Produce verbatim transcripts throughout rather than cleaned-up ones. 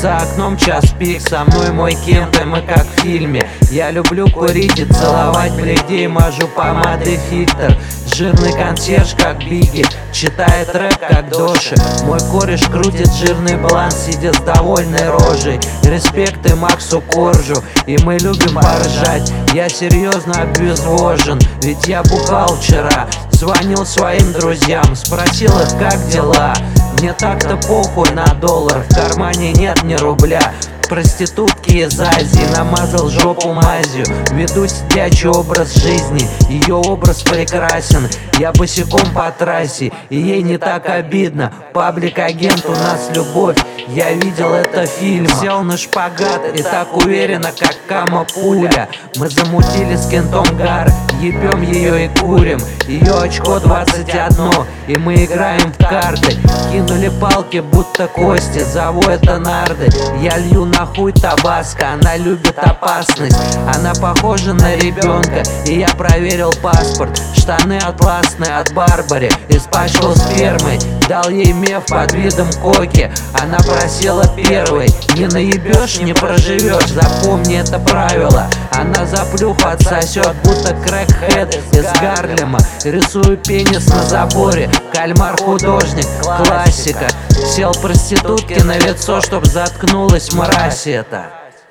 За окном час пик, со мной мой кем-то, мы как в фильме. Я люблю курить и целовать людей, мажу помадой фильтр. Жирный консьерж, как Бигги, читает рэп, как Доши. Мой кореш крутит жирный блан, сидя с довольной рожей. Респекты Максу Коржу, и мы любим поржать. Я серьезно обезвожен, ведь я бухал вчера. Звонил своим друзьям, спросил их, как дела. Мне так-то похуй на доллар, в кармане нет ни рубля. Проститутки из Азии, намазал жопу мазью. Веду сидячий образ жизни, ее образ прекрасен. Я босиком по трассе, и ей не так обидно. Паблик-агент, у нас любовь, я видел это в фильме. Сел на шпагат и так уверенно, как кама пуля. Мы замутили с кентом гар, ебем ее и курим. Ее очко двадцать одно, и мы играем в карты. Кинули палки, будто кости, зову это нарды. Я лью на хуй табаско, она любит опасность. Она похожа на ребенка, и я проверил паспорт. Штаны атласные от Барбари, испачкал спермой. Дал ей меф под видом коки, она просила первой. Не наебешь, не проживешь, запомни это правило. Она за плюху отсосет, будто крэкхед из Гарлема. Рисую пенис на заборе, кальмар художник, классика. Сел проститутке на лицо, чтоб заткнулась мразь эта.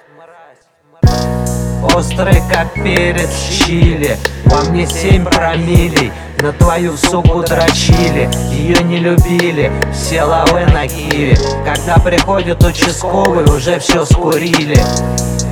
Острый как перец чили, во мне семь промиллей. На твою суку дрочили, ее не любили, все лавы на киви. Когда приходит участковый, уже все скурили.